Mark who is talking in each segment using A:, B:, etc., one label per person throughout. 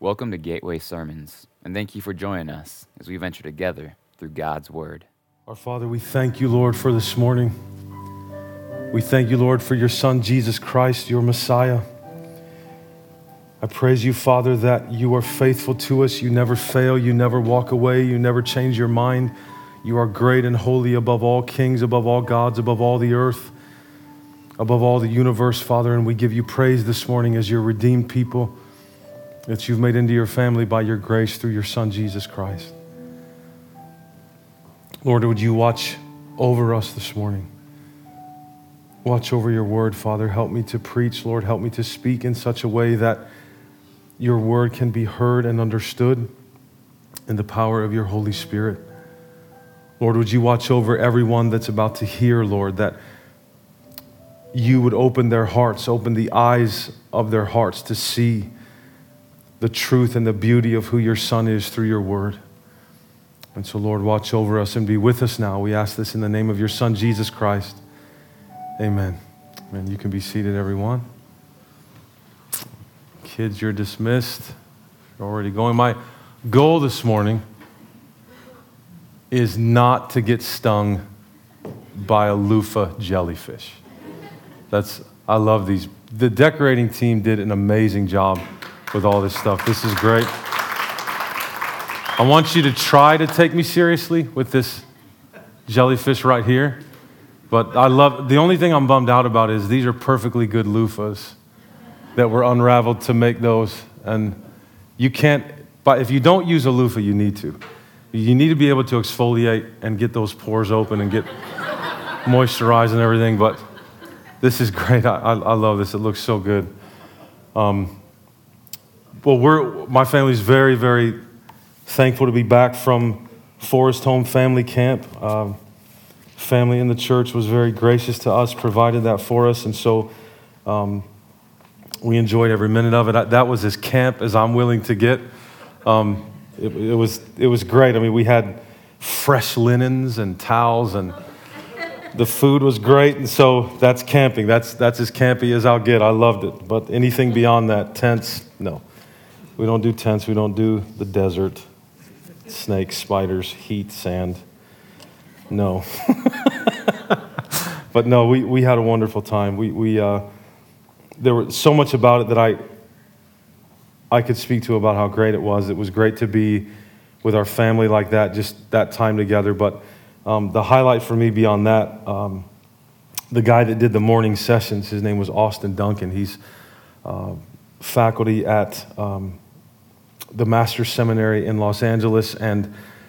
A: Welcome to Gateway Sermons, and thank you for joining us as we venture together through God's Word.
B: Our Father, we thank you, Lord, for this morning. We thank you, Lord, for your Son, Jesus Christ, your Messiah. I praise you, Father, that you are faithful to us. You never fail. You never walk away. You never change your mind. You are great and holy above all kings, above all gods, above all the earth, above all the universe, Father. And we give you praise this morning as your redeemed people that you've made into your family by your grace through your Son, Jesus Christ. Lord, would you watch over us this morning? Watch over your word, Father. Help me to preach, Lord. Help me to speak in such a way that your word can be heard and understood in the power of your Holy Spirit. Lord, would you watch over everyone that's about to hear, Lord, that you would open their hearts, open the eyes of their hearts to see the truth and the beauty of who your Son is through your word. And so, Lord, watch over us and be with us now. We ask this in the name of your Son, Jesus Christ. Amen. Amen. You can be seated, everyone. Kids, you're dismissed. You're already going. My goal this morning is not to get stung by a loofah jellyfish. I love these. The decorating team did an amazing job with all this stuff. This is great. I want you to try to take me seriously with this jellyfish right here. But the only thing I'm bummed out about is these are perfectly good loofahs that were unraveled to make those. And you can't, but if you don't use a loofah, you need to. You need to be able to exfoliate and get those pores open and get moisturized and everything. But this is great. I love this. It looks so good. My family's very, very thankful to be back from Forest Home Family Camp. Family in the church was very gracious to us, provided that for us, and so we enjoyed every minute of it. That was as camp as I'm willing to get. It was great. I mean, we had fresh linens and towels, and the food was great, and so that's camping. That's as campy as I'll get. I loved it. But anything beyond that, tents, no. We don't do tents. We don't do the desert, snakes, spiders, heat, sand. No. But no, we had a wonderful time. There was so much about it that I could speak to about how great it was. It was great to be with our family like that, just that time together. But the highlight for me beyond that, the guy that did the morning sessions, his name was Austin Duncan. He's faculty at the Master's Seminary in Los Angeles and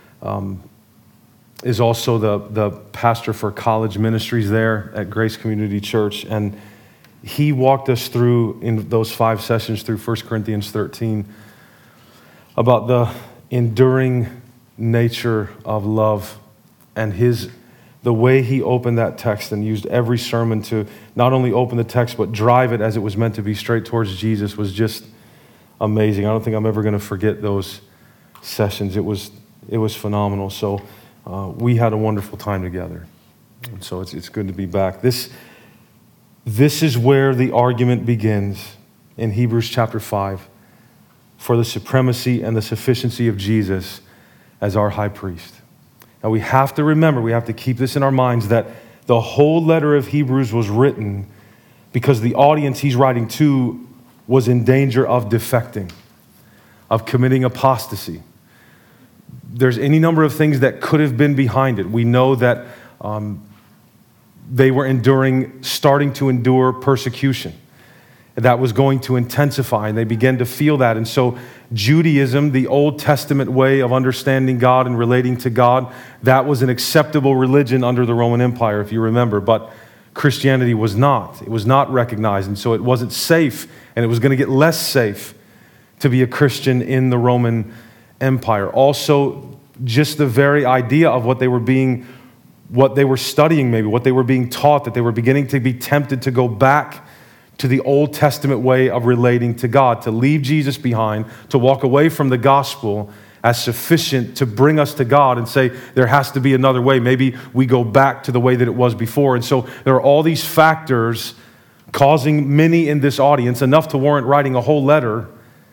B: is also the pastor for college ministries there at Grace Community Church. And he walked us through, in those 5 sessions through 1 Corinthians 13, about the enduring nature of love and the way he opened that text and used every sermon to not only open the text but drive it as it was meant to be straight towards Jesus was just amazing. I don't think I'm ever going to forget those sessions. It was phenomenal. So we had a wonderful time together. And so it's good to be back. This is where the argument begins in Hebrews chapter 5 for the supremacy and the sufficiency of Jesus as our high priest. Now we have to remember, we have to keep this in our minds, that the whole letter of Hebrews was written because the audience he's writing to was in danger of defecting, of committing apostasy. There's any number of things that could have been behind it. We know that they were starting to endure persecution. That was going to intensify, and they began to feel that. And so Judaism, the Old Testament way of understanding God and relating to God, that was an acceptable religion under the Roman Empire, if you remember. But Christianity was not. It was not recognized, and so it wasn't safe, and it was going to get less safe to be a Christian in the Roman Empire. Also, just the very idea of what they were studying, maybe, what they were being taught, that they were beginning to be tempted to go back to the Old Testament way of relating to God, to leave Jesus behind, to walk away from the gospel as sufficient to bring us to God and say, there has to be another way. Maybe we go back to the way that it was before. And so there are all these factors causing many in this audience, enough to warrant writing a whole letter,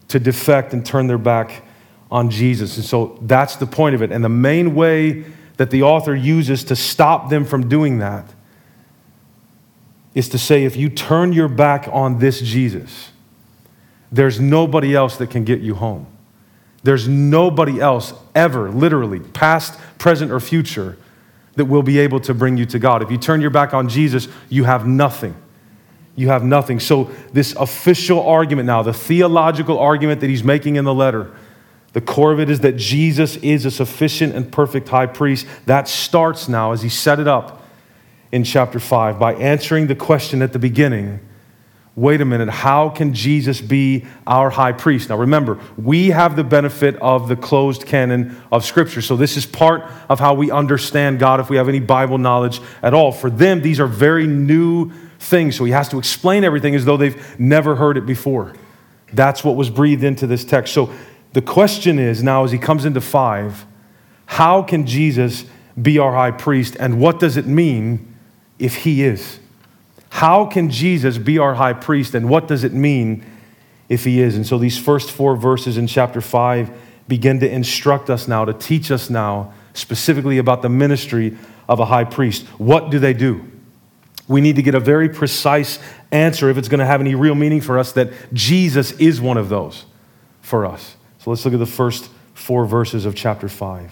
B: to defect and turn their back on Jesus. And so that's the point of it. And the main way that the author uses to stop them from doing that is to say, if you turn your back on this Jesus, there's nobody else that can get you home. There's nobody else ever, literally, past, present, or future, that will be able to bring you to God. If you turn your back on Jesus, you have nothing. You have nothing. So this official argument now, the theological argument that he's making in the letter, the core of it is that Jesus is a sufficient and perfect high priest. That starts now, as he set it up in chapter 5, by answering the question at the beginning, wait a minute, how can Jesus be our high priest? Now remember, we have the benefit of the closed canon of Scripture. So this is part of how we understand God if we have any Bible knowledge at all. For them, these are very new things. So he has to explain everything as though they've never heard it before. That's what was breathed into this text. So the question is now, as he comes into 5, how can Jesus be our high priest, and what does it mean if he is? How can Jesus be our high priest, and what does it mean if he is? And so these first 4 verses in chapter 5 begin to instruct us now, to teach us now specifically about the ministry of a high priest. What do they do? We need to get a very precise answer if it's going to have any real meaning for us, that Jesus is one of those for us. So let's look at the first 4 verses of chapter 5.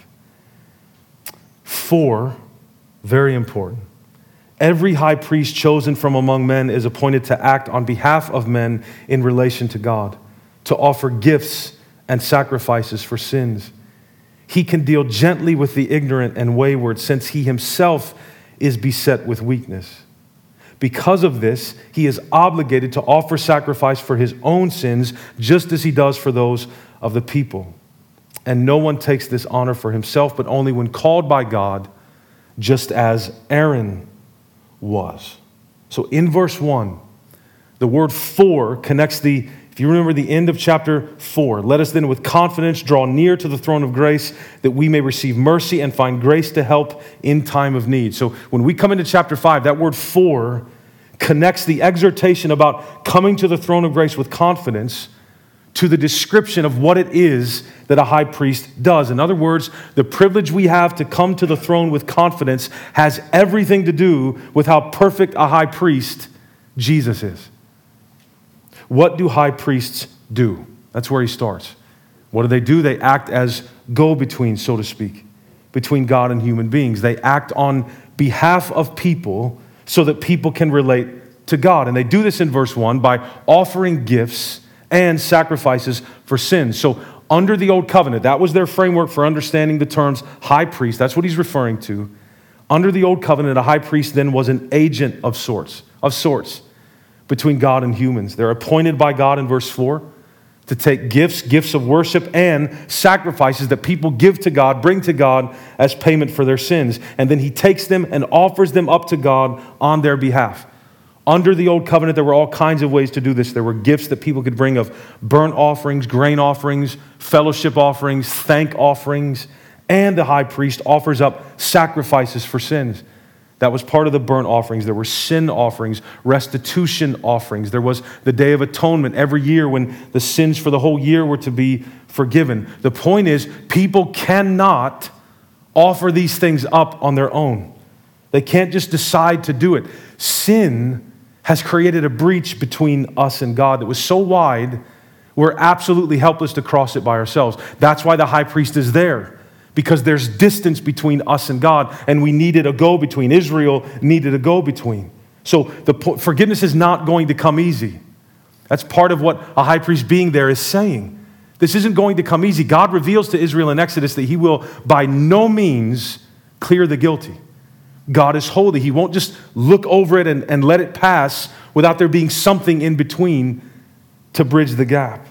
B: 4, very important. Every high priest chosen from among men is appointed to act on behalf of men in relation to God, to offer gifts and sacrifices for sins. He can deal gently with the ignorant and wayward, since he himself is beset with weakness. Because of this, he is obligated to offer sacrifice for his own sins, just as he does for those of the people. And no one takes this honor for himself, but only when called by God, just as Aaron was. So in verse 1, the word for connects if you remember the end of chapter 4, let us then with confidence draw near to the throne of grace, that we may receive mercy and find grace to help in time of need. So when we come into chapter 5, that word for connects the exhortation about coming to the throne of grace with confidence to the description of what it is that a high priest does. In other words, the privilege we have to come to the throne with confidence has everything to do with how perfect a high priest Jesus is. What do high priests do? That's where he starts. What do? They act as go-betweens, so to speak, between God and human beings. They act on behalf of people so that people can relate to God. And they do this in verse 1 by offering gifts and sacrifices for sins. So under the old covenant, that was their framework for understanding the terms high priest. That's what he's referring to. Under the old covenant, a high priest then was an agent of sorts between God and humans. They're appointed by God in verse 4 to take gifts of worship and sacrifices that people give to God, bring to God as payment for their sins. And then he takes them and offers them up to God on their behalf. Under the old covenant, there were all kinds of ways to do this. There were gifts that people could bring of burnt offerings, grain offerings, fellowship offerings, thank offerings, and the high priest offers up sacrifices for sins. That was part of the burnt offerings. There were sin offerings, restitution offerings. There was the Day of Atonement every year when the sins for the whole year were to be forgiven. The point is, people cannot offer these things up on their own. They can't just decide to do it. Sin has created a breach between us and God that was so wide, we're absolutely helpless to cross it by ourselves. That's why the high priest is there, because there's distance between us and God, and we needed a go-between. Israel needed a go-between. So forgiveness is not going to come easy. That's part of what a high priest being there is saying. This isn't going to come easy. God reveals to Israel in Exodus that he will by no means clear the guilty. God is holy. He won't just look over it and let it pass without there being something in between to bridge the gap.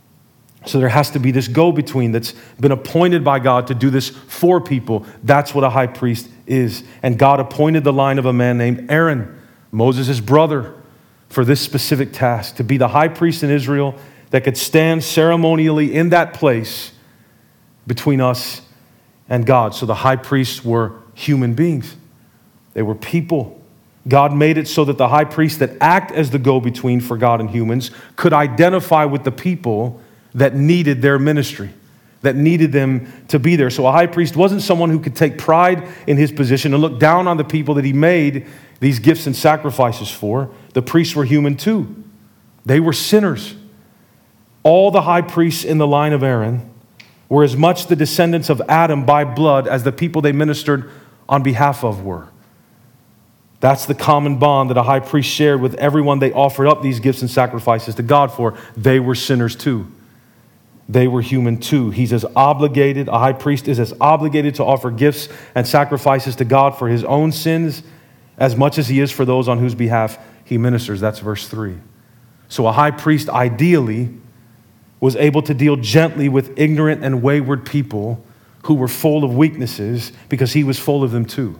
B: So there has to be this go-between that's been appointed by God to do this for people. That's what a high priest is. And God appointed the line of a man named Aaron, Moses' brother, for this specific task, to be the high priest in Israel that could stand ceremonially in that place between us and God. So the high priests were human beings. They were people. God made it so that the high priests that act as the go-between for God and humans could identify with the people that needed their ministry, that needed them to be there. So a high priest wasn't someone who could take pride in his position and look down on the people that he made these gifts and sacrifices for. The priests were human too. They were sinners. All the high priests in the line of Aaron were as much the descendants of Adam by blood as the people they ministered on behalf of were. That's the common bond that a high priest shared with everyone they offered up these gifts and sacrifices to God for. They were sinners too. They were human too. A high priest is as obligated to offer gifts and sacrifices to God for his own sins as much as he is for those on whose behalf he ministers. That's verse 3. So a high priest ideally was able to deal gently with ignorant and wayward people who were full of weaknesses because he was full of them too.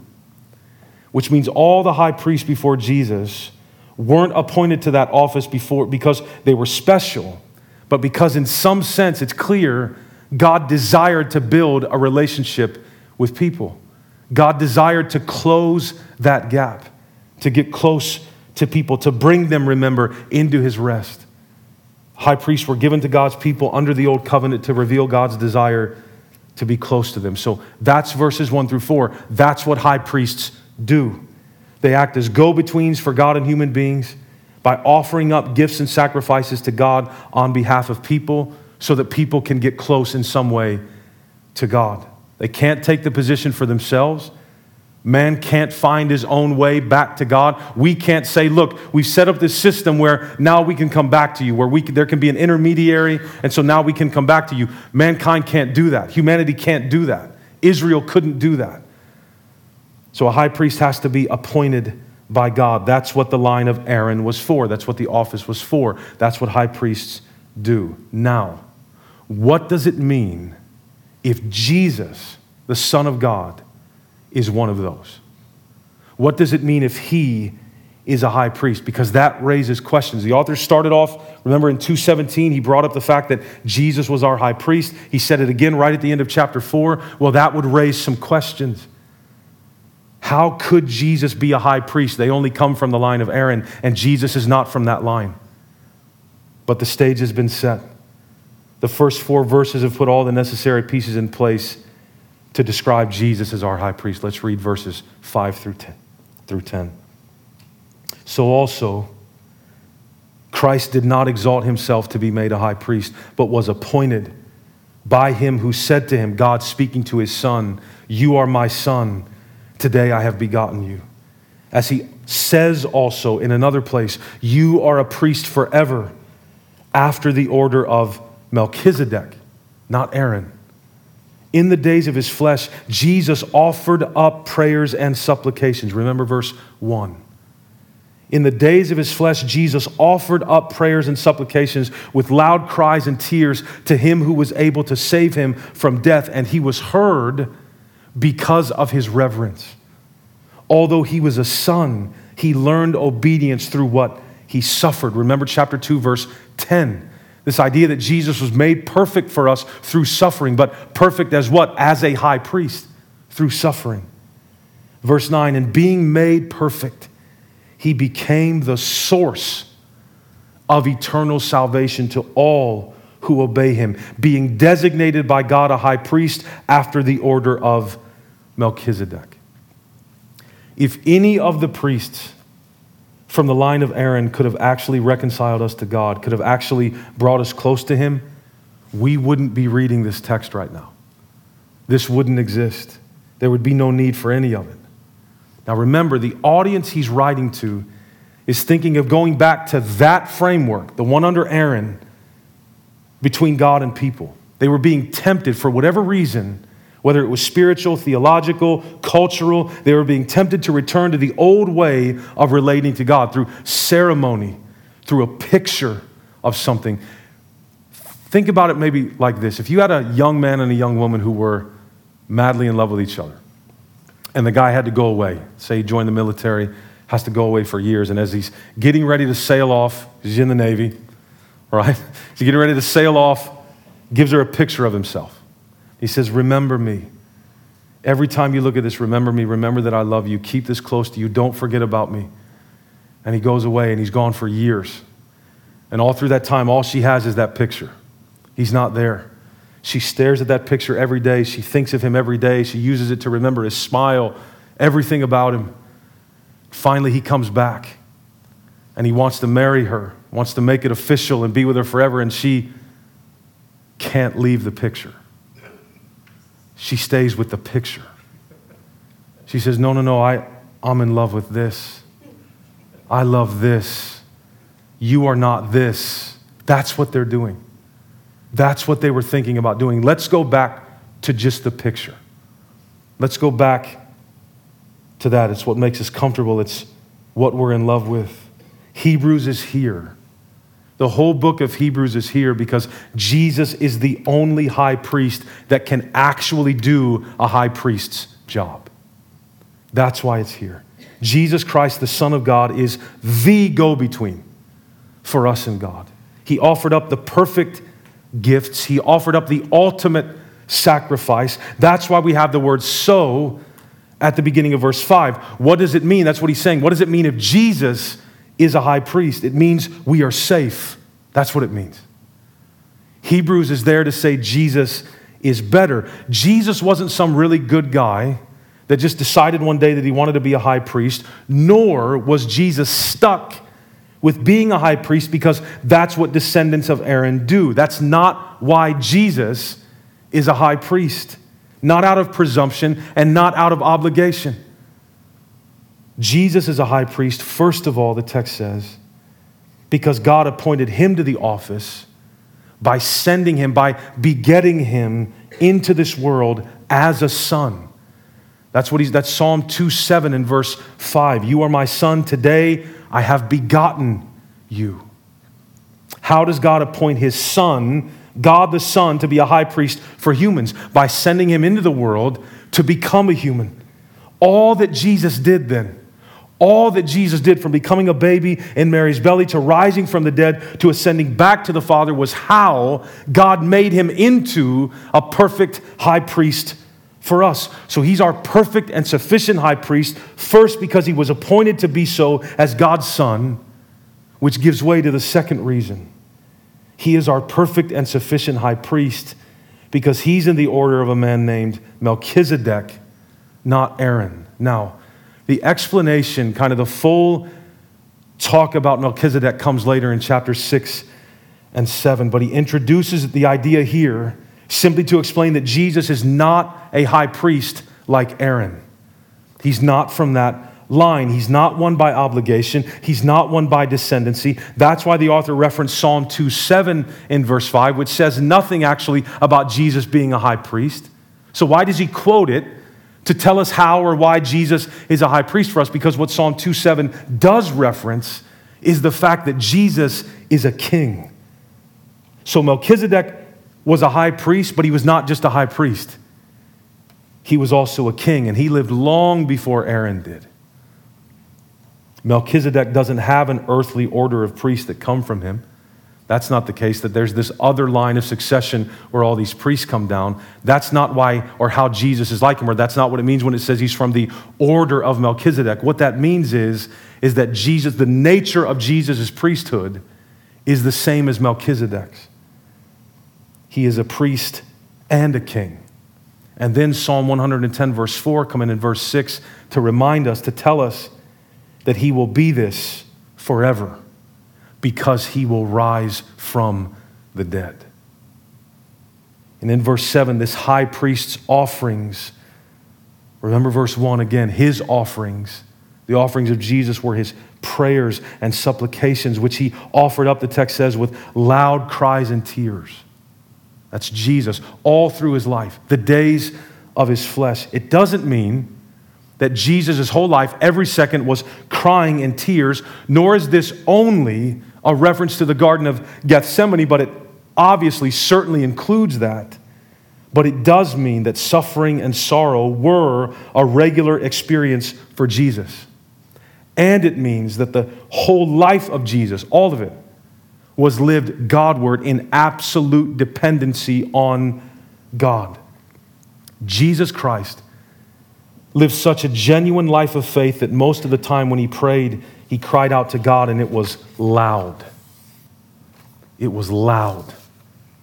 B: Which means all the high priests before Jesus weren't appointed to that office because they were special, but because in some sense it's clear God desired to build a relationship with people. God desired to close that gap, to get close to people, to bring them, remember, into his rest. High priests were given to God's people under the old covenant to reveal God's desire to be close to them. So that's verses 1 through 4. That's what high priests do. They act as go-betweens for God and human beings by offering up gifts and sacrifices to God on behalf of people so that people can get close in some way to God. They can't take the position for themselves. Man can't find his own way back to God. We can't say, look, we've set up this system where now we can come back to you, where there can be an intermediary, and so now we can come back to you. Mankind can't do that. Humanity can't do that. Israel couldn't do that. So a high priest has to be appointed by God. That's what the line of Aaron was for. That's what the office was for. That's what high priests do. Now, what does it mean if Jesus, the Son of God, is one of those? What does it mean if he is a high priest? Because that raises questions. The author started off, remember in 2:17, he brought up the fact that Jesus was our high priest. He said it again right at the end of chapter 4. Well, that would raise some questions. How could Jesus be a high priest? They only come from the line of Aaron, and Jesus is not from that line. But the stage has been set. The first 4 verses have put all the necessary pieces in place to describe Jesus as our high priest. Let's read verses 5 through 10. So also, Christ did not exalt himself to be made a high priest, but was appointed by him who said to him, God speaking to his son, you are my son, today I have begotten you. As he says also in another place, you are a priest forever after the order of Melchizedek, not Aaron. In the days of his flesh, Jesus offered up prayers and supplications. Remember verse 1. In the days of his flesh, Jesus offered up prayers and supplications with loud cries and tears to him who was able to save him from death, and he was heard because of his reverence. Although he was a son, he learned obedience through what he suffered. Remember chapter 2, verse 10. This idea that Jesus was made perfect for us through suffering, but perfect as what? As a high priest, through suffering. Verse 9, and being made perfect, he became the source of eternal salvation to all who obey him, being designated by God a high priest after the order of Melchizedek. If any of the priests from the line of Aaron could have actually reconciled us to God, could have actually brought us close to him, we wouldn't be reading this text right now. This wouldn't exist. There would be no need for any of it. Now remember, the audience he's writing to is thinking of going back to that framework, the one under Aaron, between God and people. They were being tempted for whatever reason, whether it was spiritual, theological, cultural, they were being tempted to return to the old way of relating to God through ceremony, through a picture of something. Think about it maybe like this. If you had a young man and a young woman who were madly in love with each other, and the guy had to go away, say he joined the military, has to go away for years, and as he's getting ready to sail off, he's in the Navy, right? He's getting ready to sail off, gives her a picture of himself. He says, remember me. Every time you look at this, remember me. Remember that I love you. Keep this close to you. Don't forget about me. And he goes away, and he's gone for years. And all through that time, all she has is that picture. He's not there. She stares at that picture every day. She thinks of him every day. She uses it to remember his smile, everything about him. Finally, he comes back, and he wants to marry her, wants to make it official and be with her forever, and she can't leave the picture. She stays with the picture. She says, no, I'm in love with this. I love this. You are not this. That's what they're doing. That's what they were thinking about doing. Let's go back to just the picture. Let's go back to that. It's what makes us comfortable. It's what we're in love with. Hebrews is here. The whole book of Hebrews is here because Jesus is the only high priest that can actually do a high priest's job. That's why it's here. Jesus Christ, the Son of God, is the go-between for us and God. He offered up the perfect gifts. He offered up the ultimate sacrifice. That's why we have the word "so" at the beginning of verse 5. What does it mean? That's what he's saying. What does it mean if Jesus is a high priest? It means we are safe. That's what it means. Hebrews is there to say Jesus is better. Jesus wasn't some really good guy that just decided one day that he wanted to be a high priest, nor was Jesus stuck with being a high priest because that's what descendants of Aaron do. That's not why Jesus is a high priest. Not out of presumption and not out of obligation. Jesus is a high priest, first of all, the text says, because God appointed him to the office by sending him, by begetting him into this world as a son. That's Psalm 2:7 in verse 5. You are my son, today I have begotten you. How does God appoint his son, God the Son, to be a high priest for humans? By sending him into the world to become a human. All that Jesus did then, all that Jesus did from becoming a baby in Mary's belly to rising from the dead to ascending back to the Father was how God made him into a perfect high priest for us. So he's our perfect and sufficient high priest, first because he was appointed to be so as God's Son, which gives way to the second reason. He is our perfect and sufficient high priest because he's in the order of a man named Melchizedek, not Aaron. Now, the explanation, kind of the full talk about Melchizedek comes later in chapter 6 and 7, but he introduces the idea here simply to explain that Jesus is not a high priest like Aaron. He's not from that line. He's not one by obligation. He's not one by descendancy. That's why the author referenced Psalm 2:7 in verse 5, which says nothing actually about Jesus being a high priest. So why does he quote it? To tell us how or why Jesus is a high priest for us, because what Psalm 2:7 does reference is the fact that Jesus is a king. So Melchizedek was a high priest, but he was not just a high priest. He was also a king, and he lived long before Aaron did. Melchizedek doesn't have an earthly order of priests that come from him. That's not the case, that there's this other line of succession where all these priests come down. That's not why or how Jesus is like him, or that's not what it means when it says he's from the order of Melchizedek. What that means is that Jesus, the nature of Jesus' priesthood is the same as Melchizedek's. He is a priest and a king. And then Psalm 110 verse 4 come in verse 6 to remind us, to tell us that he will be this forever because he will rise from the dead. And in verse 7, this high priest's offerings, remember verse 1 again, his offerings, the offerings of Jesus were his prayers and supplications, which he offered up, the text says, with loud cries and tears. That's Jesus all through his life, the days of his flesh. It doesn't mean that Jesus' whole life, every second, was crying in tears, nor is this only a reference to the Garden of Gethsemane, but it obviously certainly includes that. But it does mean that suffering and sorrow were a regular experience for Jesus. And it means that the whole life of Jesus, all of it, was lived Godward in absolute dependency on God. Jesus Christ lived such a genuine life of faith that most of the time when he prayed, he cried out to God, and it was loud. It was loud.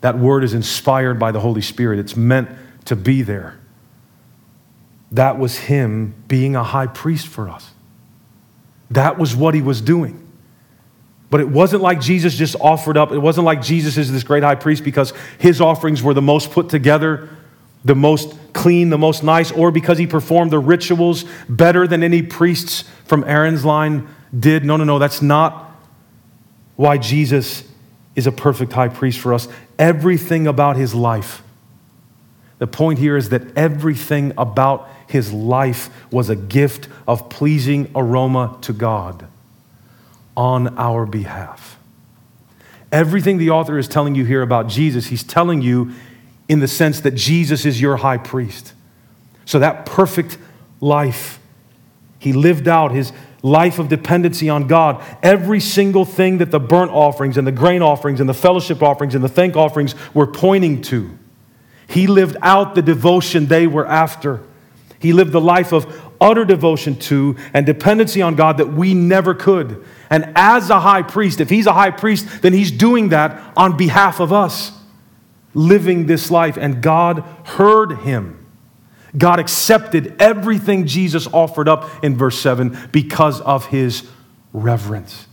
B: That word is inspired by the Holy Spirit. It's meant to be there. That was him being a high priest for us. That was what he was doing. But it wasn't like Jesus just offered up. It wasn't like Jesus is this great high priest because his offerings were the most put together, the most clean, the most nice, or because he performed the rituals better than any priests from Aaron's line did. No. That's not why Jesus is a perfect high priest for us. Everything about his life. The point here is that everything about his life was a gift of pleasing aroma to God on our behalf. Everything the author is telling you here about Jesus, he's telling you in the sense that Jesus is your high priest. So that perfect life, he lived out his life of dependency on God. Every single thing that the burnt offerings and the grain offerings and the fellowship offerings and the thank offerings were pointing to. He lived out the devotion they were after. He lived the life of utter devotion to and dependency on God that we never could. And as a high priest, if he's a high priest, then he's doing that on behalf of us, living this life. And God heard him. God accepted everything Jesus offered up in verse 7 because of his reverence.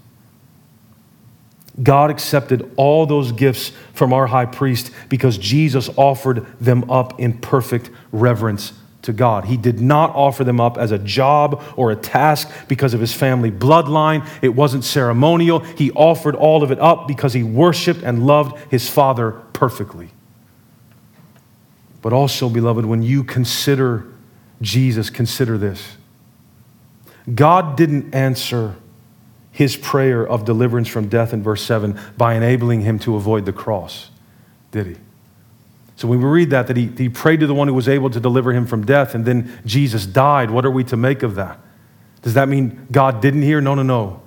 B: God accepted all those gifts from our high priest because Jesus offered them up in perfect reverence to God. He did not offer them up as a job or a task because of his family bloodline. It wasn't ceremonial. He offered all of it up because he worshiped and loved his Father perfectly. But also, beloved, when you consider Jesus, consider this. God didn't answer his prayer of deliverance from death in verse 7 by enabling him to avoid the cross, did he? So when we read that he prayed to the one who was able to deliver him from death, and then Jesus died, what are we to make of that? Does that mean God didn't hear? No.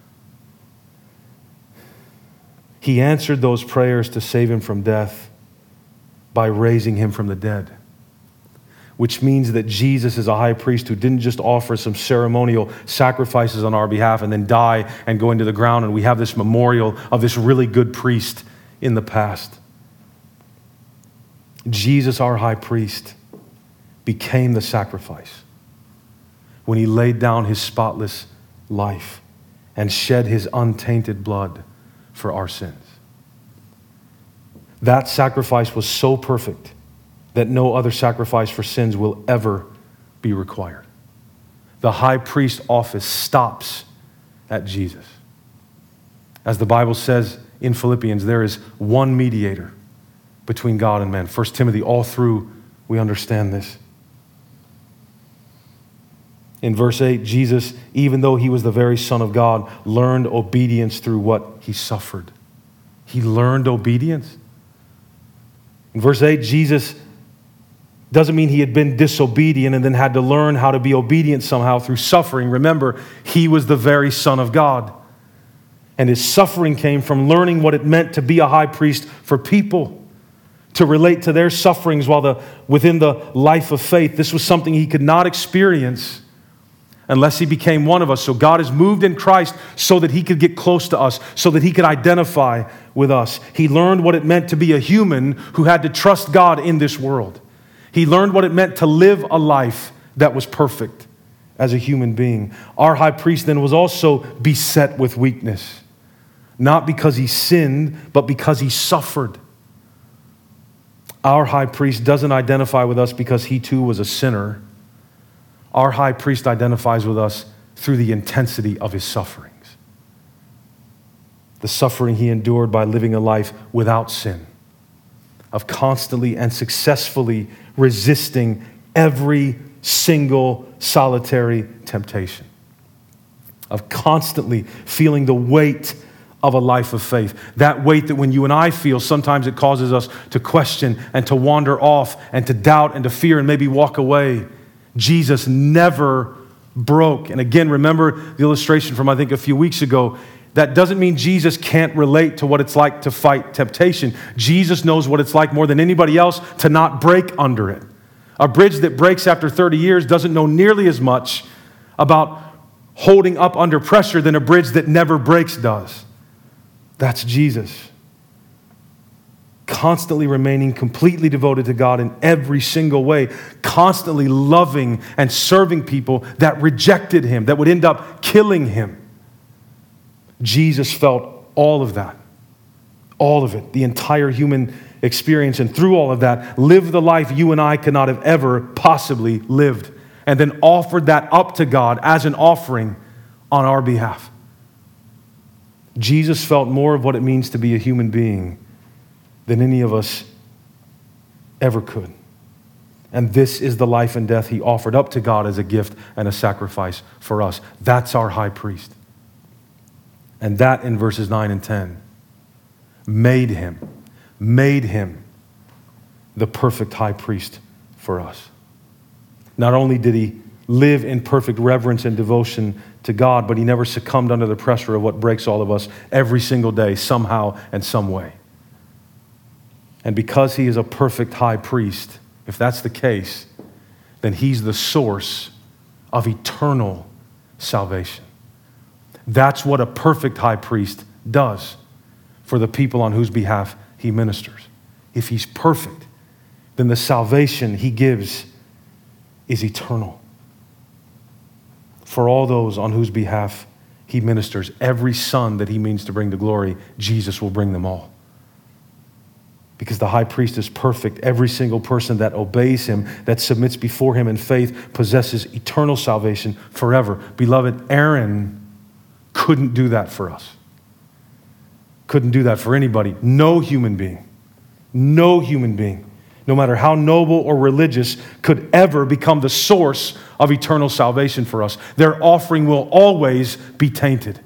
B: He answered those prayers to save him from death by raising him from the dead, which means that Jesus is a high priest who didn't just offer some ceremonial sacrifices on our behalf and then die and go into the ground, and we have this memorial of this really good priest in the past. Jesus, our high priest, became the sacrifice when he laid down his spotless life and shed his untainted blood for our sins. That sacrifice was so perfect that no other sacrifice for sins will ever be required. The high priest office stops at Jesus. As the Bible says in Philippians, there is one mediator between God and man. 1 Timothy, all through, we understand this. In verse 8, Jesus, even though he was the very Son of God, learned obedience through what he suffered. He learned obedience. In verse 8, Jesus doesn't mean he had been disobedient and then had to learn how to be obedient somehow through suffering. Remember, he was the very Son of God. And his suffering came from learning what it meant to be a high priest for people, to relate to their sufferings within the life of faith. This was something he could not experience unless he became one of us. So God is moved in Christ so that he could get close to us, so that he could identify with us. He learned what it meant to be a human who had to trust God in this world. He learned what it meant to live a life that was perfect as a human being. Our high priest then was also beset with weakness, not because he sinned, but because he suffered. Our high priest doesn't identify with us because he too was a sinner. Our high priest identifies with us through the intensity of his sufferings. The suffering he endured by living a life without sin, of constantly and successfully resisting every single solitary temptation, of constantly feeling the weight of a life of faith. That weight that when you and I feel, sometimes it causes us to question and to wander off and to doubt and to fear and maybe walk away. Jesus never broke. And again, remember the illustration from I think a few weeks ago. That doesn't mean Jesus can't relate to what it's like to fight temptation. Jesus knows what it's like more than anybody else to not break under it. A bridge that breaks after 30 years doesn't know nearly as much about holding up under pressure than a bridge that never breaks does. That's Jesus. constantly remaining completely devoted to God in every single way, constantly loving and serving people that rejected him, that would end up killing him. Jesus felt all of that, all of it, the entire human experience, and through all of that, lived the life you and I could not have ever possibly lived, and then offered that up to God as an offering on our behalf. Jesus felt more of what it means to be a human being than any of us ever could. And this is the life and death he offered up to God as a gift and a sacrifice for us. That's our high priest. And that, in verses 9 and 10, made him the perfect high priest for us. Not only did he live in perfect reverence and devotion to God, but he never succumbed under the pressure of what breaks all of us every single day, somehow and some way. And because he is a perfect high priest, if that's the case, then he's the source of eternal salvation. That's what a perfect high priest does for the people on whose behalf he ministers. If he's perfect, then the salvation he gives is eternal. For all those on whose behalf he ministers, every son that he means to bring to glory, Jesus will bring them all. Because the high priest is perfect, every single person that obeys him, that submits before him in faith, possesses eternal salvation forever. Beloved, Aaron couldn't do that for us. Couldn't do that for anybody. No human being, no matter how noble or religious, could ever become the source of eternal salvation for us. Their offering will always be tainted.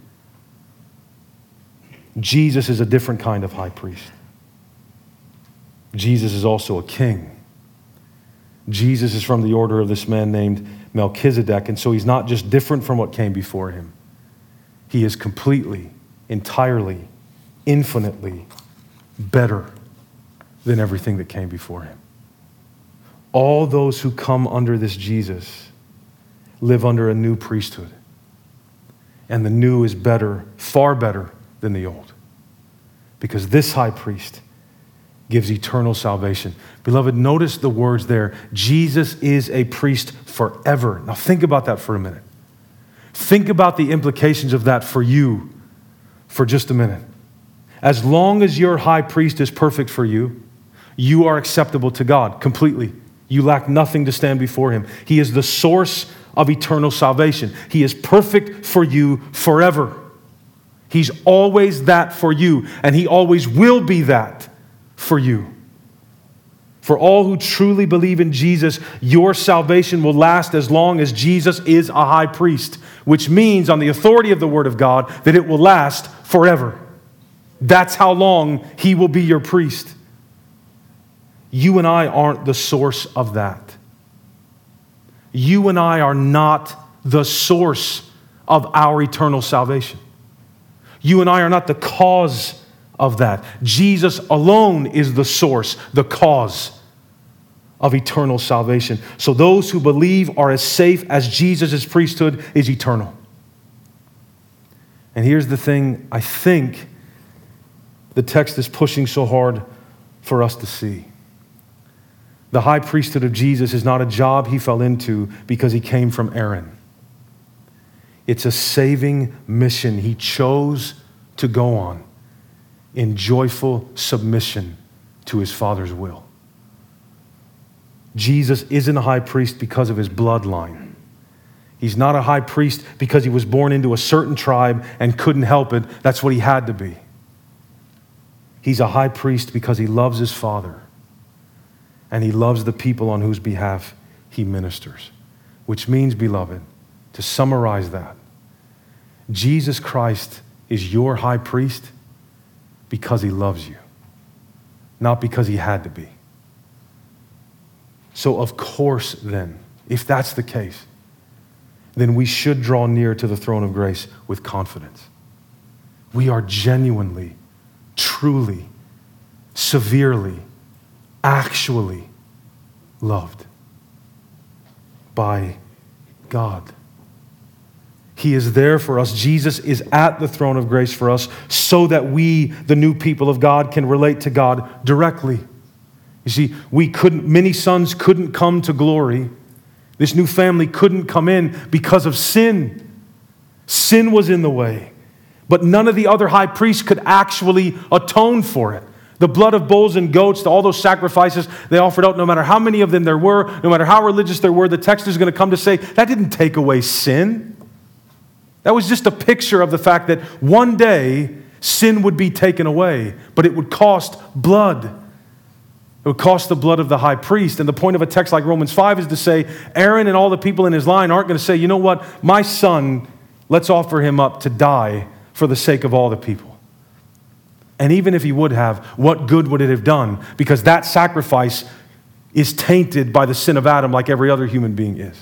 B: Jesus is a different kind of high priest. Jesus is also a king. Jesus is from the order of this man named Melchizedek, and so he's not just different from what came before him. He is completely, entirely, infinitely better than everything that came before him. All those who come under this Jesus live under a new priesthood. And the new is better, far better than the old. Because this high priest gives eternal salvation. Beloved, notice the words there. Jesus is a priest forever. Now think about that for a minute. Think about the implications of that for you for just a minute. As long as your high priest is perfect for you, you are acceptable to God completely. You lack nothing to stand before him. He is the source of eternal salvation. He is perfect for you forever. He's always that for you, and he always will be that for you. For all who truly believe in Jesus, your salvation will last as long as Jesus is a high priest, which means, on the authority of the Word of God, that it will last forever. That's how long he will be your priest. You and I aren't the source of that. You and I are not the source of our eternal salvation. You and I are not the cause of that. Jesus alone is the source, the cause of eternal salvation. So those who believe are as safe as Jesus' priesthood is eternal. And here's the thing I think the text is pushing so hard for us to see. The high priesthood of Jesus is not a job he fell into because he came from Aaron. It's a saving mission he chose to go on in joyful submission to his Father's will. Jesus isn't a high priest because of his bloodline. He's not a high priest because he was born into a certain tribe and couldn't help it. That's what he had to be. He's a high priest because he loves his Father and he loves the people on whose behalf he ministers. Which means, beloved, to summarize that, Jesus Christ is your high priest because he loves you, not because he had to be. So of course then, if that's the case, then we should draw near to the throne of grace with confidence. We are genuinely, truly, severely, actually loved by God. He is there for us. Jesus is at the throne of grace for us so that we, the new people of God, can relate to God directly. You see, many sons couldn't come to glory. This new family couldn't come in because of sin. Sin was in the way. But none of the other high priests could actually atone for it. The blood of bulls and goats, all those sacrifices they offered out, no matter how many of them there were, no matter how religious they were, the text is going to come to say, that didn't take away sin. That was just a picture of the fact that one day sin would be taken away, but it would cost blood. It would cost the blood of the high priest. And the point of a text like Romans 5 is to say, Aaron and all the people in his line aren't going to say, you know what, my son, let's offer him up to die for the sake of all the people. And even if he would have, what good would it have done? Because that sacrifice is tainted by the sin of Adam like every other human being is.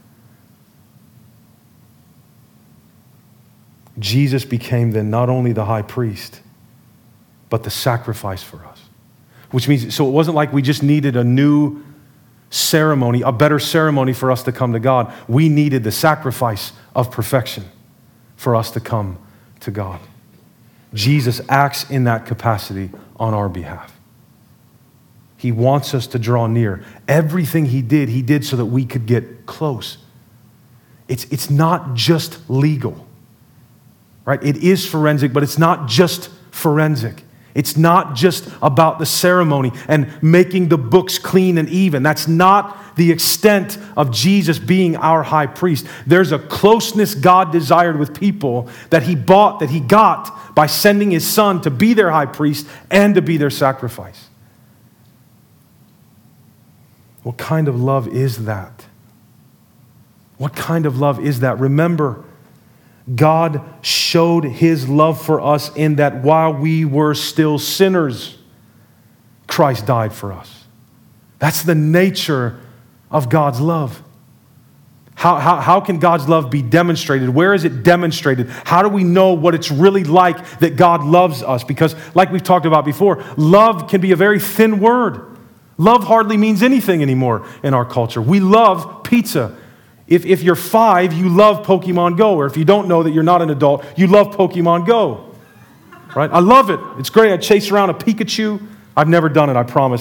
B: Jesus became then not only the high priest, but the sacrifice for us. Which means, so it wasn't like we just needed a new ceremony, a better ceremony for us to come to God. We needed the sacrifice of perfection for us to come to God. Jesus acts in that capacity on our behalf. He wants us to draw near. Everything he did so that we could get close. It's not just legal. Right? It is forensic, but it's not just forensic. It's not just about the ceremony and making the books clean and even. That's not the extent of Jesus being our high priest. There's a closeness God desired with people that he bought, that he got by sending his son to be their high priest and to be their sacrifice. What kind of love is that? What kind of love is that? Remember, God showed his love for us in that while we were still sinners, Christ died for us. That's the nature of God's love. How can God's love be demonstrated? Where is it demonstrated? How do we know what it's really like that God loves us? Because like we've talked about before, love can be a very thin word. Love hardly means anything anymore in our culture. We love pizza. If you're 5, you love Pokemon Go. Or if you don't know that you're not an adult, you love Pokemon Go. Right? I love it. It's great. I chase around a Pikachu. I've never done it, I promise.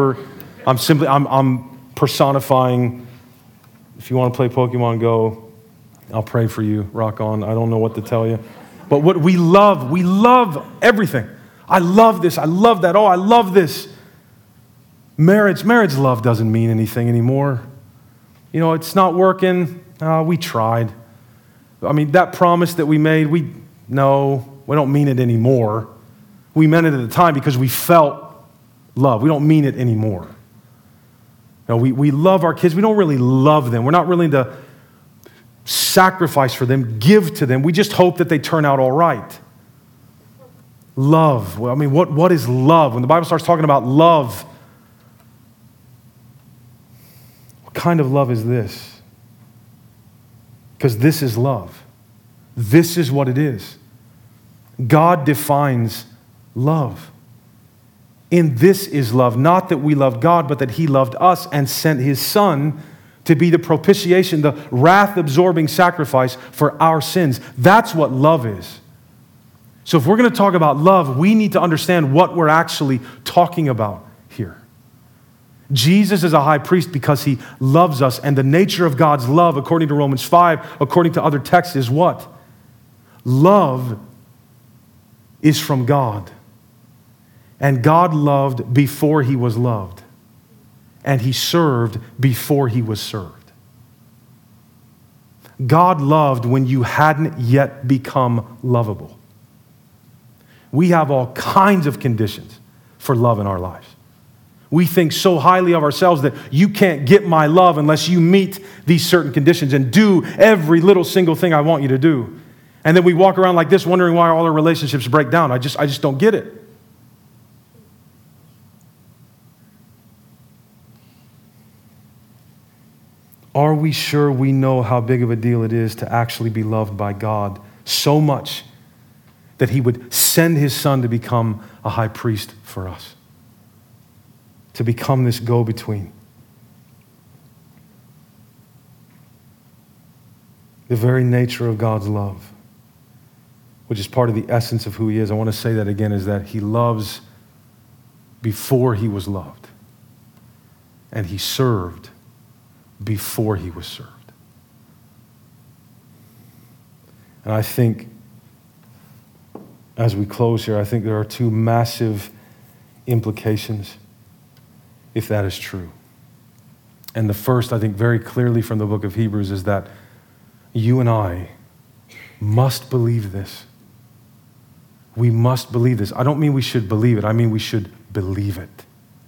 B: I'm personifying. If you want to play Pokemon Go, I'll pray for you. Rock on. I don't know what to tell you. But what we love everything. I love this. I love that. Oh, I love this. Marriage love doesn't mean anything anymore. You know, it's not working. We tried. I mean, that promise that we made, we don't mean it anymore. We meant it at the time because we felt love. We don't mean it anymore. No, we love our kids. We don't really love them. We're not willing to sacrifice for them, give to them. We just hope that they turn out all right. Love. Well, I mean, what is love? When the Bible starts talking about love, what kind of love is this? Because this is love. This is what it is. God defines love. In this is love, not that we loved God, but that He loved us and sent His Son to be the propitiation, the wrath-absorbing sacrifice for our sins. That's what love is. So if we're going to talk about love, we need to understand what we're actually talking about here. Jesus is a high priest because He loves us, and the nature of God's love, according to Romans 5, according to other texts, is what? Love is from God. And God loved before He was loved. And He served before He was served. God loved when you hadn't yet become lovable. We have all kinds of conditions for love in our lives. We think so highly of ourselves that you can't get my love unless you meet these certain conditions and do every little single thing I want you to do. And then we walk around like this wondering why all our relationships break down. I just don't get it. Are we sure we know how big of a deal it is to actually be loved by God so much that He would send His Son to become a high priest for us? To become this go-between. The very nature of God's love, which is part of the essence of who he is. I want to say that again, is that he loves before he was loved. And he served before he was served. And I think, as we close here, I think there are two massive implications if that is true. And the first, I think very clearly from the book of Hebrews, is that you and I must believe this. We must believe this. I don't mean we should believe it. I mean we should believe it.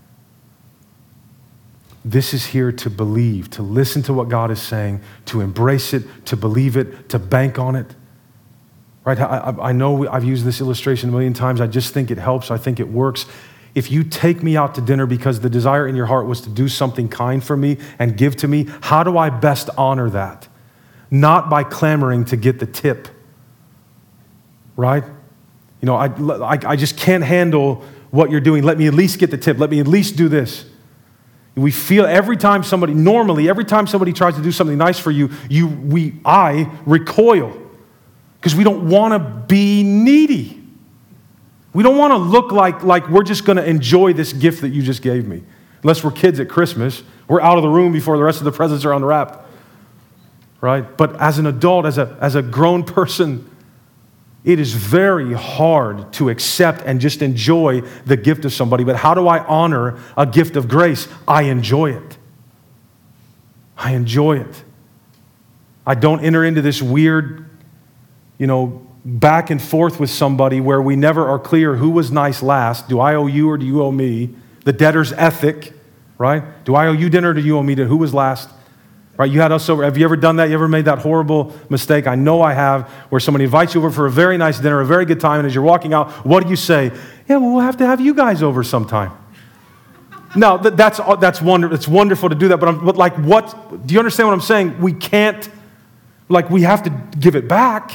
B: This is here to believe, to listen to what God is saying, to embrace it, to believe it, to bank on it. Right? I know I've used this illustration a million times. I just think it helps. I think it works. If you take me out to dinner because the desire in your heart was to do something kind for me and give to me, how do I best honor that? Not by clamoring to get the tip. Right? You know, I just can't handle what you're doing. Let me at least get the tip. Let me at least do this. We feel every time somebody tries to do something nice for you, I recoil because we don't want to be needy. We don't want to look like we're just going to enjoy this gift that you just gave me. Unless we're kids at Christmas, we're out of the room before the rest of the presents are unwrapped. Right? But as an adult, as a grown person, it is very hard to accept and just enjoy the gift of somebody. But how do I honor a gift of grace? I enjoy it. I enjoy it. I don't enter into this weird, back and forth with somebody where we never are clear who was nice last. Do I owe you or do you owe me? The debtor's ethic, right? Do I owe you dinner or do you owe me dinner? Who was last? Right, you had us over. Have you ever done that? You ever made that horrible mistake? I know I have, where somebody invites you over for a very nice dinner, a very good time, and as you're walking out, what do you say? Yeah, well, we'll have to have you guys over sometime. No, that's wonderful. It's wonderful to do that, but like, what? Do you understand what I'm saying? We can't, we have to give it back.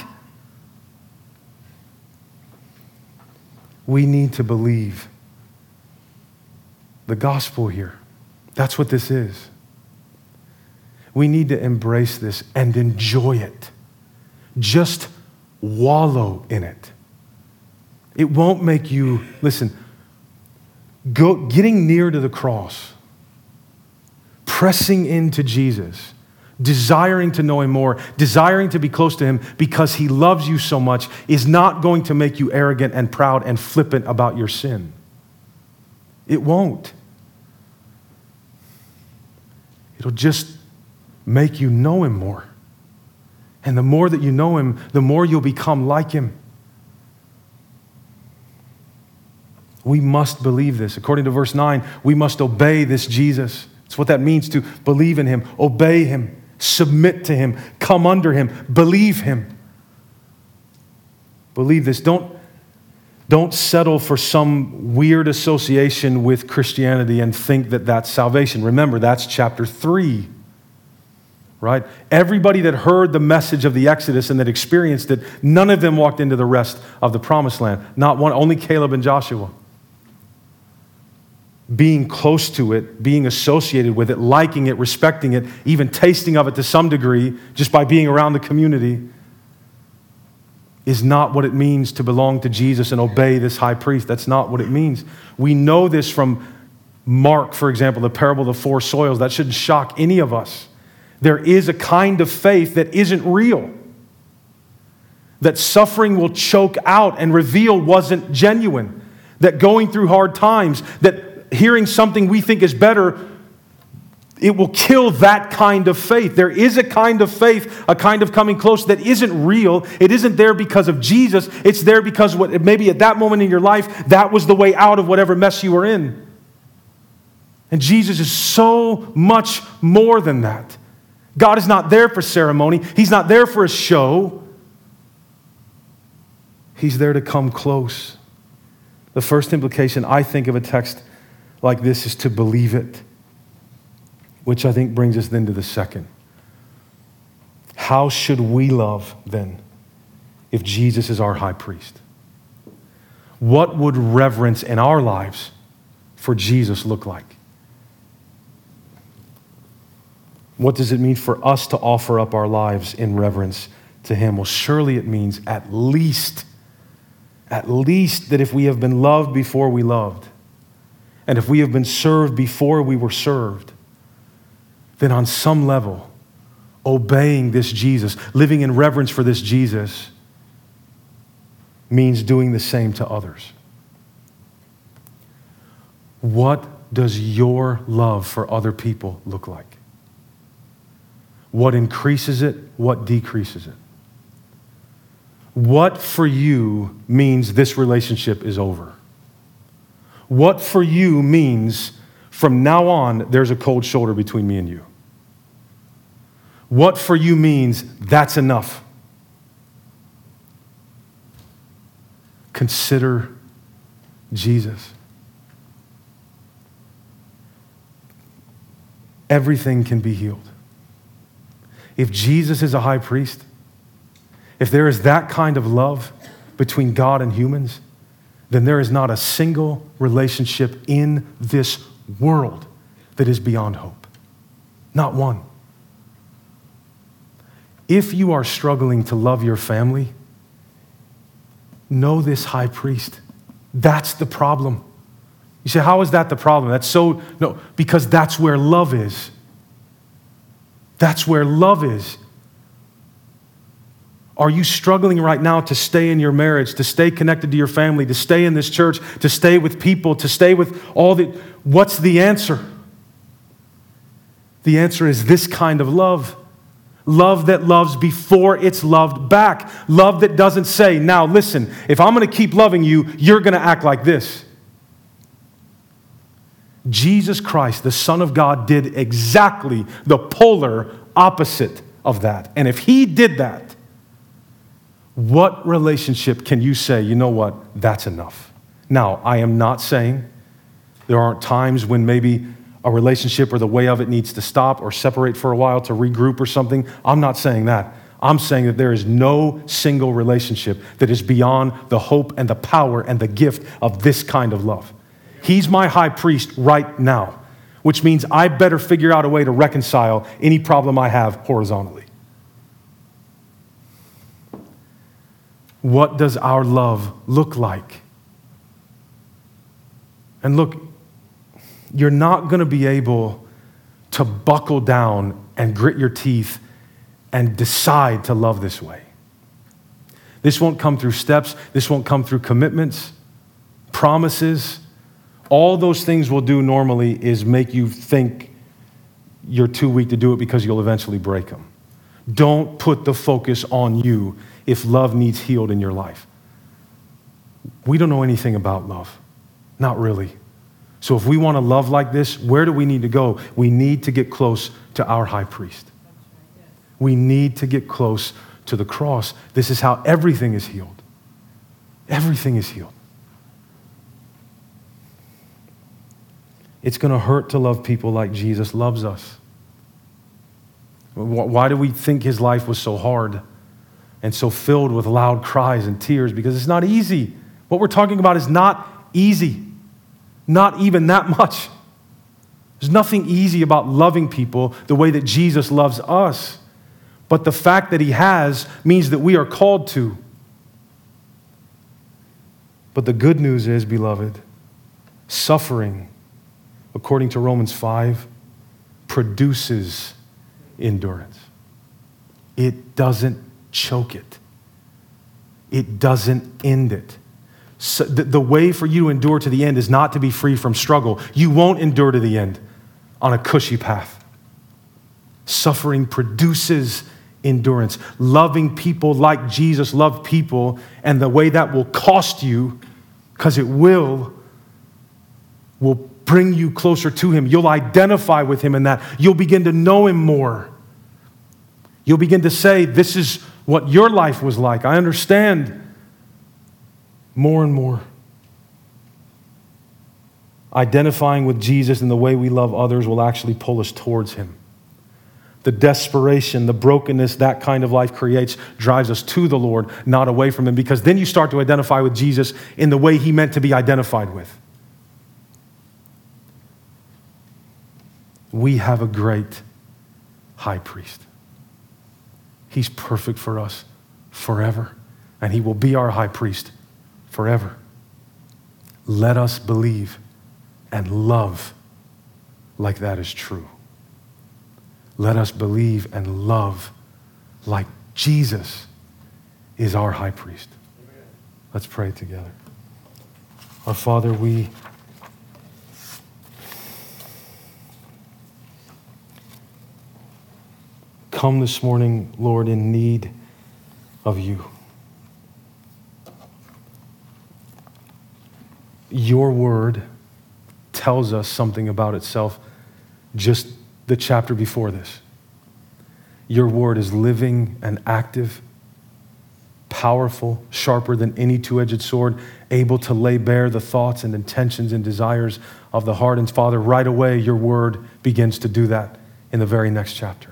B: We need to believe the gospel here. That's what this is. We need to embrace this and enjoy it. Just wallow in it. It won't make you, listen, getting near to the cross, pressing into Jesus, desiring to know him more, desiring to be close to him because he loves you so much is not going to make you arrogant and proud and flippant about your sin. It won't. It'll just make you know him more. And the more that you know him, the more you'll become like him. We must believe this. According to verse 9, we must obey this Jesus. It's what that means to believe in him, obey him, submit to him, come under him, believe him. Believe this. Don't settle for some weird association with Christianity and think that that's salvation. Remember, that's chapter 3. Right? Everybody that heard the message of the Exodus and that experienced it, none of them walked into the rest of the promised land. Not one, only Caleb and Joshua. Being close to it, being associated with it, liking it, respecting it, even tasting of it to some degree, just by being around the community, is not what it means to belong to Jesus and obey this high priest. That's not what it means. We know this from Mark, for example, the parable of the 4 soils. That shouldn't shock any of us. There is a kind of faith that isn't real. That suffering will choke out and reveal wasn't genuine. That going through hard times, that hearing something we think is better, it will kill that kind of faith. There is a kind of faith, a kind of coming close that isn't real. It isn't there because of Jesus. It's there because maybe at that moment in your life, that was the way out of whatever mess you were in. And Jesus is so much more than that. God is not there for ceremony. He's not there for a show. He's there to come close. The first implication, I think, of a text like this is to believe it, which I think brings us then to the second. How should we love then if Jesus is our high priest? What would reverence in our lives for Jesus look like? What does it mean for us to offer up our lives in reverence to him? Well, surely it means at least that if we have been loved before we loved, and if we have been served before we were served, then on some level, obeying this Jesus, living in reverence for this Jesus, means doing the same to others. What does your love for other people look like? What increases it? What decreases it? What for you means this relationship is over? What for you means from now on there's a cold shoulder between me and you? What for you means that's enough? Consider Jesus. Everything can be healed. If Jesus is a high priest, if there is that kind of love between God and humans, then there is not a single relationship in this world that is beyond hope. Not one. If you are struggling to love your family, know this high priest. That's the problem. You say, how is that the problem? No, because that's where love is. That's where love is. Are you struggling right now to stay in your marriage, to stay connected to your family, to stay in this church, to stay with people, to stay with all the... What's the answer? The answer is this kind of love. Love that loves before it's loved back. Love that doesn't say, now listen, if I'm going to keep loving you, you're going to act like this. Jesus Christ, the Son of God, did exactly the polar opposite of that. And if he did that, what relationship can you say, you know what, that's enough? Now, I am not saying there aren't times when maybe a relationship or the way of it needs to stop or separate for a while to regroup or something. I'm not saying that. I'm saying that there is no single relationship that is beyond the hope and the power and the gift of this kind of love. He's my high priest right now, which means I better figure out a way to reconcile any problem I have horizontally. What does our love look like? And look, you're not going to be able to buckle down and grit your teeth and decide to love this way. This won't come through steps. This won't come through commitments, promises. All those things will do normally is make you think you're too weak to do it because you'll eventually break them. Don't put the focus on you if love needs healed in your life. We don't know anything about love. Not really. So if we want to love like this, where do we need to go? We need to get close to our high priest. We need to get close to the cross. This is how everything is healed. Everything is healed. It's going to hurt to love people like Jesus loves us. Why do we think his life was so hard and so filled with loud cries and tears? Because it's not easy. What we're talking about is not easy. Not even that much. There's nothing easy about loving people the way that Jesus loves us. But the fact that he has means that we are called to. But the good news is, beloved, suffering, according to Romans 5, produces endurance. It doesn't choke it. It doesn't end it. So the way for you to endure to the end is not to be free from struggle. You won't endure to the end on a cushy path. Suffering produces endurance. Loving people like Jesus loved people, and the way that will cost you, because it will bring you closer to him. You'll identify with him in that. You'll begin to know him more. You'll begin to say, this is what your life was like. I understand more and more. Identifying with Jesus and the way we love others will actually pull us towards him. The desperation, the brokenness that kind of life creates drives us to the Lord, not away from him, because then you start to identify with Jesus in the way he meant to be identified with. We have a great high priest. He's perfect for us forever, and he will be our high priest forever. Let us believe and love like that is true. Let us believe and love like Jesus is our high priest. Let's pray together. Our Father, we come this morning, Lord, in need of you. Your word tells us something about itself just the chapter before this. Your word is living and active, powerful, sharper than any two-edged sword, able to lay bare the thoughts and intentions and desires of the heart. And Father, right away, your word begins to do that in the very next chapter.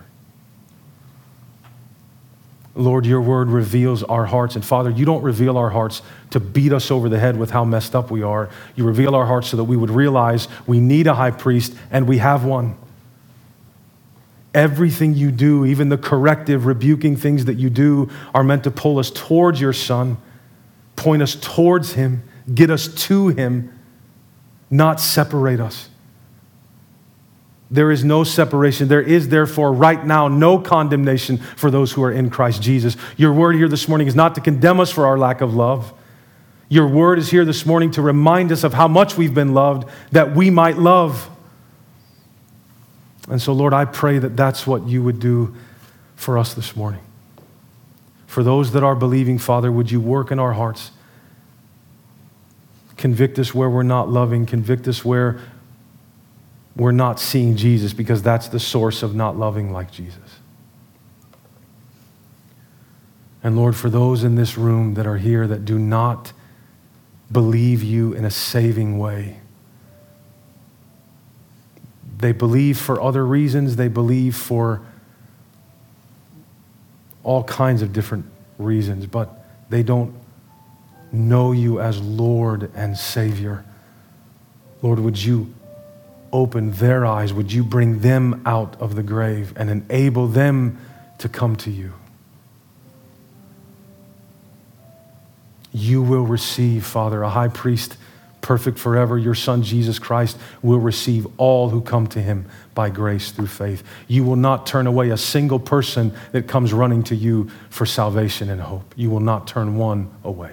B: Lord, your word reveals our hearts. And Father, you don't reveal our hearts to beat us over the head with how messed up we are. You reveal our hearts so that we would realize we need a high priest and we have one. Everything you do, even the corrective, rebuking things that you do, are meant to pull us towards your Son, point us towards him, get us to him, not separate us. There is no separation. There is therefore right now no condemnation for those who are in Christ Jesus. Your word here this morning is not to condemn us for our lack of love. Your word is here this morning to remind us of how much we've been loved, that we might love. And so, Lord, I pray that that's what you would do for us this morning. For those that are believing, Father, would you work in our hearts? Convict us where we're not loving. Convict us where we're not seeing Jesus, because that's the source of not loving like Jesus. And Lord, for those in this room that are here that do not believe you in a saving way, they believe for other reasons, they believe for all kinds of different reasons, but they don't know you as Lord and Savior. Lord, would you open their eyes? Would you bring them out of the grave and enable them to come to you? You will receive, Father, a high priest perfect forever. Your Son, Jesus Christ, will receive all who come to him by grace through faith. You will not turn away a single person that comes running to you for salvation and hope. You will not turn one away.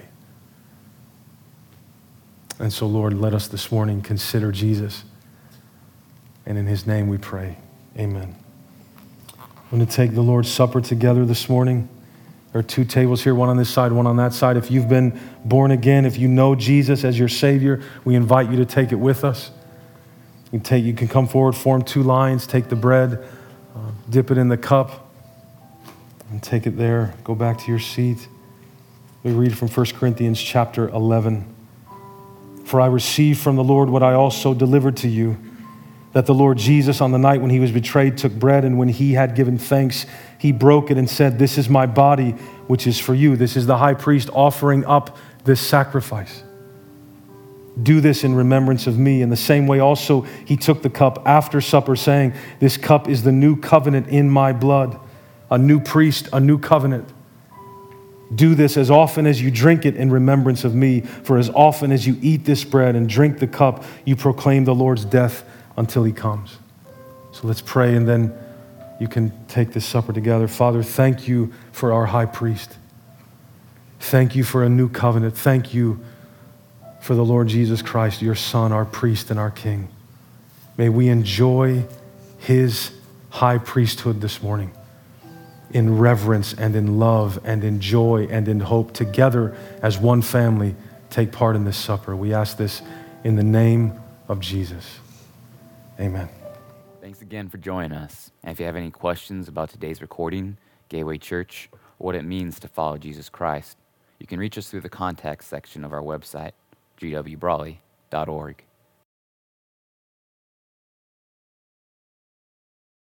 B: And so, Lord, let us this morning consider Jesus. And in his name we pray. Amen. I'm going to take the Lord's Supper together this morning. There are two tables here, one on this side, one on that side. If you've been born again, if you know Jesus as your Savior, we invite you to take it with us. You can come forward, form two lines, take the bread, dip it in the cup, and take it there. Go back to your seat. We read from 1 Corinthians chapter 11. For I received from the Lord what I also delivered to you, that the Lord Jesus, on the night when he was betrayed, took bread, and when he had given thanks, he broke it and said, "This is my body, which is for you." This is the high priest offering up this sacrifice. Do this in remembrance of me. In the same way also, he took the cup after supper, saying, "This cup is the new covenant in my blood." A new priest, a new covenant. Do this as often as you drink it in remembrance of me. For as often as you eat this bread and drink the cup, you proclaim the Lord's death until he comes. So let's pray, and then you can take this supper together. Father, thank you for our high priest. Thank you for a new covenant. Thank you for the Lord Jesus Christ, your Son, our priest and our King. May we enjoy his high priesthood this morning in reverence and in love and in joy and in hope, together as one family take part in this supper. We ask this in the name of Jesus. Amen.
A: Thanks again for joining us. And if you have any questions about today's recording, Gateway Church, or what it means to follow Jesus Christ, you can reach us through the contact section of our website, gwbrawley.org.